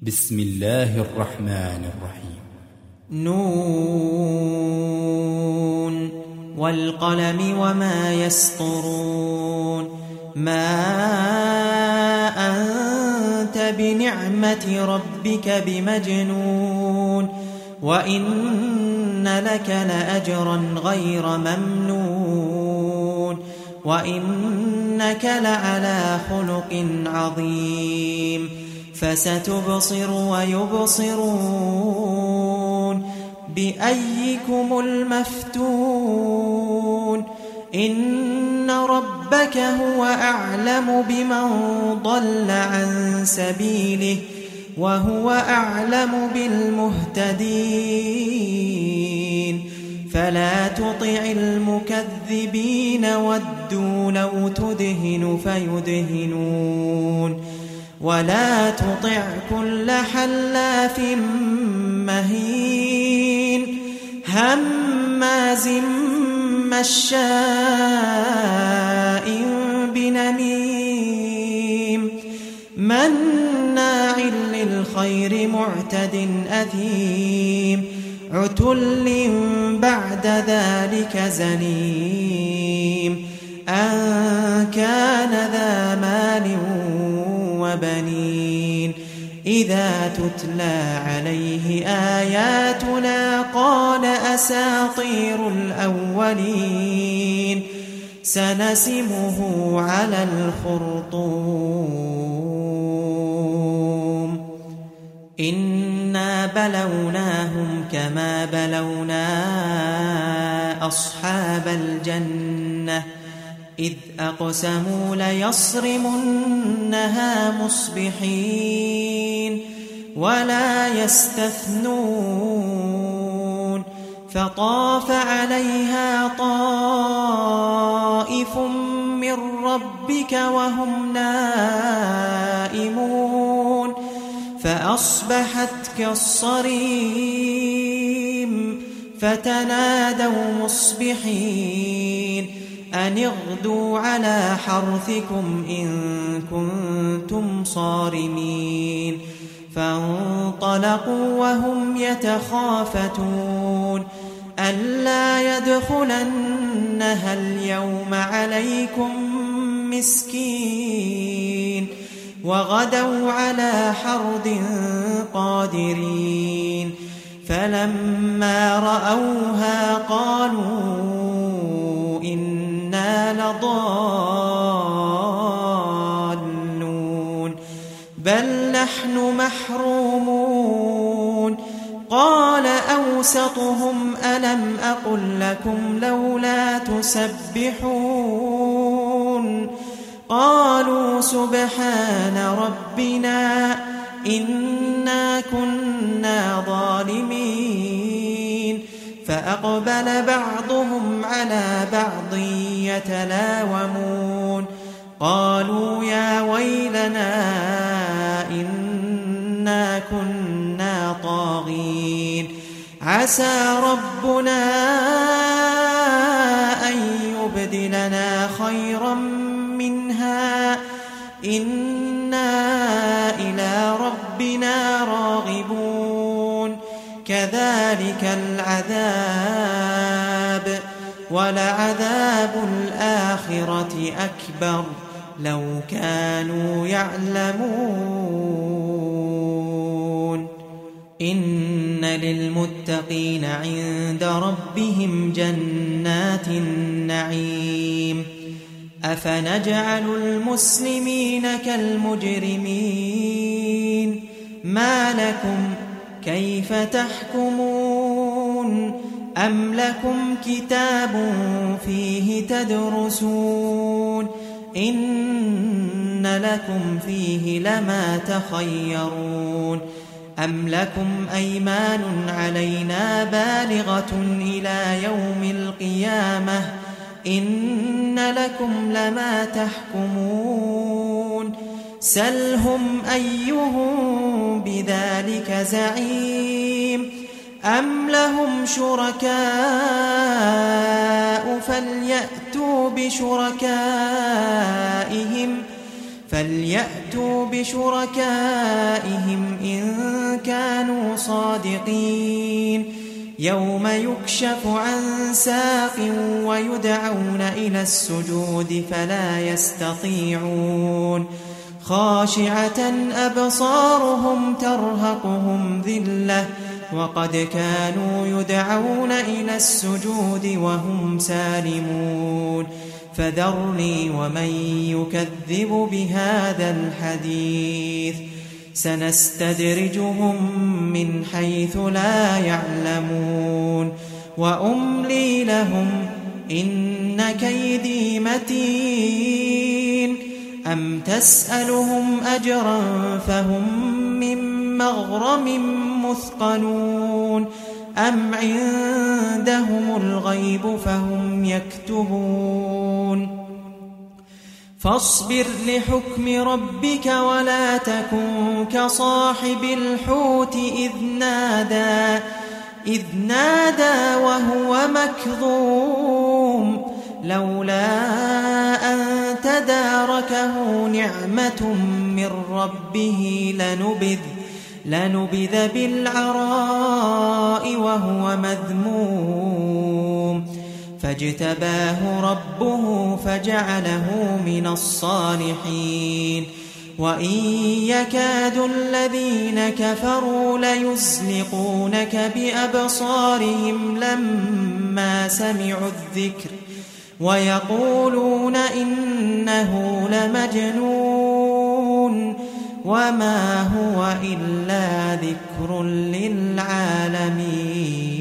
بسم الله الرحمن الرحيم. نون والقلم وما يسطرون. ما أنت بنعمة ربك بمجنون وإن لك لأجرا غير ممنون وإنك لعلى خلق عظيم. فستبصر ويبصرون بأيكم المفتون. إن ربك هو أعلم بمن ضل عن سبيله وهو أعلم بالمهتدين. فلا تطع المكذبين ودوا لو تدهن فيدهنون ولا تطع كل حلاف مهين هماز مشاء بنميم مناع للخير معتد أثيم عتل بعد ذلك زنيم أن كان ذا مال وبنين. إذا تتلى عليه آياتنا قال أساطير الأولين سنسمه على الخرطوم. إنا بلوناهم كما بلونا أصحاب الجنة إذ أقسموا ليصرمنها مصبحين ولا يستثنون. فطاف عليها طائف من ربك وهم نائمون فأصبحت كالصريم. فتنادوا مصبحين أن اغدوا على حرثكم إن كنتم صارمين. فانطلقوا وهم يتخافتون ألا يدخلنها اليوم عليكم مسكين وغدوا على حرد قادرين. فلما رأوها قالوا إنا لضالون بل نحن محرومون. قال أوسطهم ألم أقل لكم لولا تسبحون قالوا سبحان ربنا إنا كنا ظالمين. فأقبل بعضهم على بعض يتلاومون قالوا يا ويلنا إنا كنا طاغين عسى ربنا أن يبدلنا خيرا منها إنا إلى ربنا راغبون. كذلك العذاب ولعذاب الآخرة أكبر لو كانوا يعلمون. إن للمتقين عند ربهم جنات النعيم. أفنجعل المسلمين كالمجرمين ما لكم كيف تحكمون أم لكم كتاب فيه تدرسون إن لكم فيه لما تخيرون أم لكم أيمان علينا بالغة إلى يوم القيامة إن لكم لما تحكمون. سلهم أيهم بذلك زعيم أم لهم شركاء فليأتوا بشركائهم إن الصادقين يوم يكشف عن ساق ويدعون إلى السجود فلا يستطيعون خاشعة أبصارهم ترهقهم ذلة وقد كانوا يدعون إلى السجود وهم سالمون فذرني ومن يكذب بهذا الحديث سنستدرجهم من حيث لا يعلمون وأملي لهم إن كيدي متين أم تسألهم أجرا فهم من مغرم مثقلون أم عندهم الغيب فهم يكتبون فاصبر لحكم ربك ولا تكن كصاحب الحوت إذ نادى وهو مكظوم لولا أن تداركه نعمة من ربه لنبذ بالعراء وهو مذموم فاجتباه ربه فجعله من الصالحين وإن يكاد الذين كفروا ليزلقونك بأبصارهم لما سمعوا الذكر ويقولون إنه لمجنون وما هو إلا ذكر للعالمين